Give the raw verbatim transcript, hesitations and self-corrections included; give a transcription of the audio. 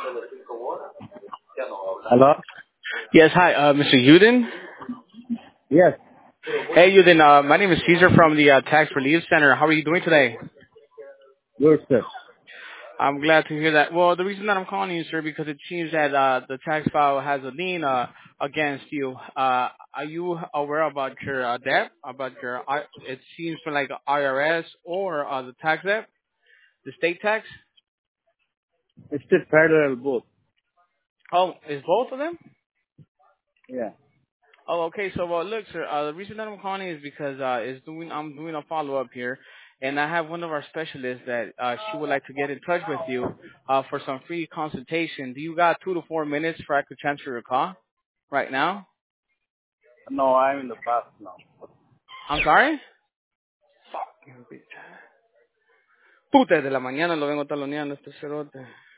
Hello? Yes, hi, uh, Mister Uden. Yes, Hey, Uden. Uh, my name is Caesar from the uh, Tax Relief Center. How are you doing today? good, sir. I'm glad to hear that. Well, the reason that I'm calling you, sir, because it seems that uh, the tax file has a lien uh, against you. Uh, are you aware about your uh, debt? About your? I it seems for like I R S or uh, the tax debt, the state tax. It's the federal both. Oh, is both of them? Yeah. Oh, okay. So, well, look, sir. Uh, the reason that I'm calling is because uh, is doing I'm doing a follow up here, and I have one of our specialists that uh, she would like to get in touch with you uh, for some free consultation. Do you got two to four minutes for I could transfer your call right now? No, I'm in the bus now. I'm sorry. Puta, de la mañana lo vengo taloneando este cerote.